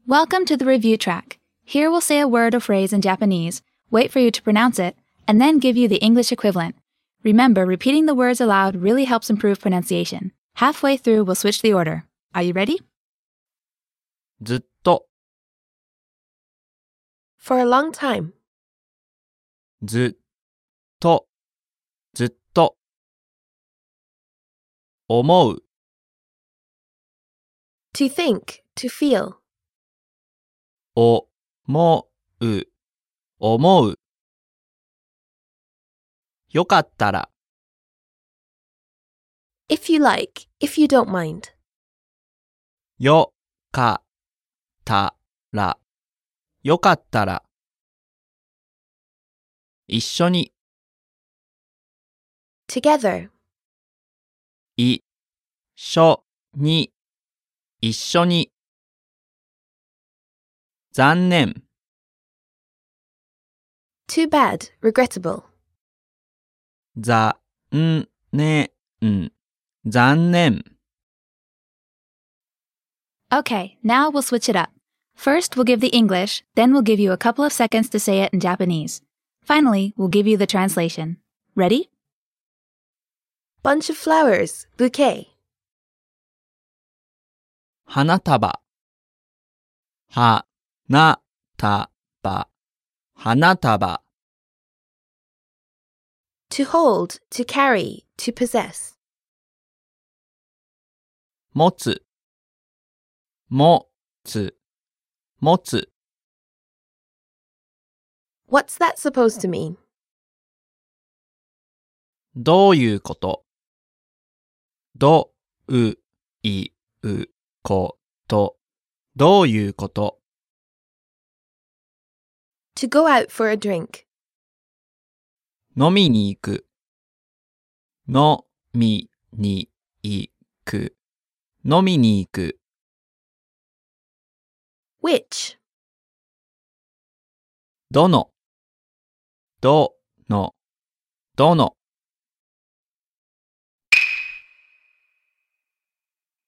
Welcome to the review track. Here we'll say a word or phrase in Japanese, wait for you to pronounce it, and then give you the English equivalent. Remember, repeating the words aloud really helps improve pronunciation. Halfway through, we'll switch the order. Are you ready? ずっと For a long time. ずっとずっと思う To think, to feel. 思う思うよかったら If you like, if you don't mind. よかったらよかったら一緒に Together. 一緒に一緒に残念 Too bad, regrettable. 残念残念 Okay, now we'll switch it up. First, we'll give the English, then we'll give you a couple of seconds to say it in Japanese. Finally, we'll give you the translation. Ready? Bunch of flowers, bouquet. 花束花束花束 To hold, to carry, to possess. 持つ持つ持つ What's that supposed to mean? どういうことどういうことどういうこと To go out for a drink. 飲みに行く飲みに行く飲みに行く Which? どのどのどの